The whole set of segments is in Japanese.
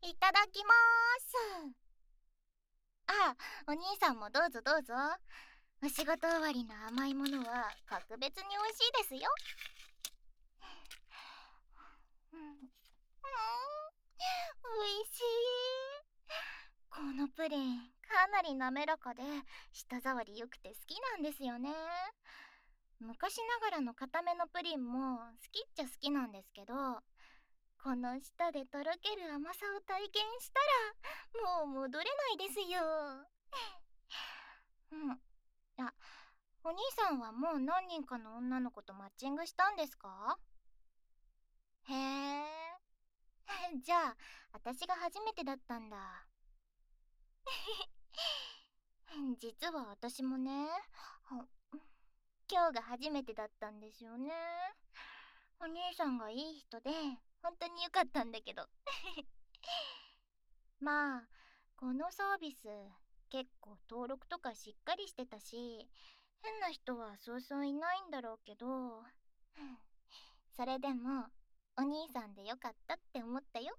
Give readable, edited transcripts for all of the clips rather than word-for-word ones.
いただきまーす。あ、お兄さんもどうぞどうぞ。お仕事終わりの甘いものは格別に美味しいですよ。うん、美味しい。このプリンかなり滑らかで舌触り良くて好きなんですよね。昔ながらの固めのプリンも好きっちゃ好きなんですけど、この舌でとろける甘さを体験したらもう戻れないですよ。うん。あ、お兄さんはもう何人かの女の子とマッチングしたんですか？へえ。じゃあ、私が初めてだったんだ。実は私もね、あ今日が初めてだったんですよね。お兄さんがいい人で、本当に良かったんだけど。まあ、このサービス、結構登録とかしっかりしてたし、変な人はそうそういないんだろうけど、それでも、お兄さんでよかったって思ったよ。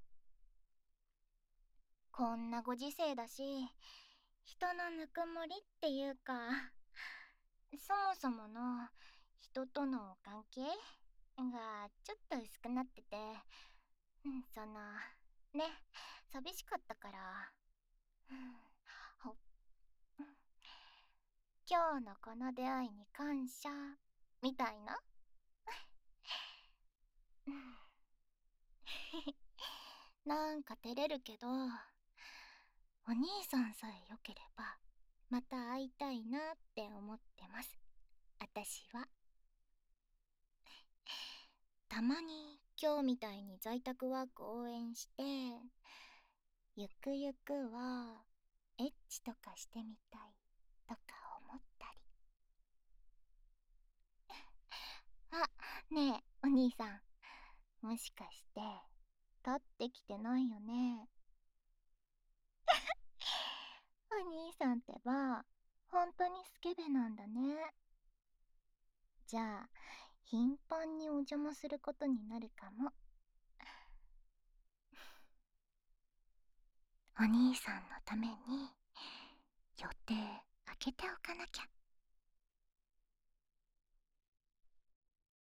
こんなご時世だし、人のぬくもりっていうか、そもそもの人との関係がちょっと薄くなってて、ね、寂しかったから、ほ今日のこの出会いに感謝、みたいな。なんか照れるけど、お兄さんさえ良ければ、また会いたいなって思ってます。私は。たまに今日みたいに在宅ワーク応援して、ゆくゆくはエッチとかしてみたいとか思ったり。あ、ねえ、お兄さん。もしかして、立ってきてないよね。お兄さんってば、本当にスケベなんだね。じゃあ、頻繁にお邪魔することになるかも。お兄さんのために、予定開けておかなきゃ。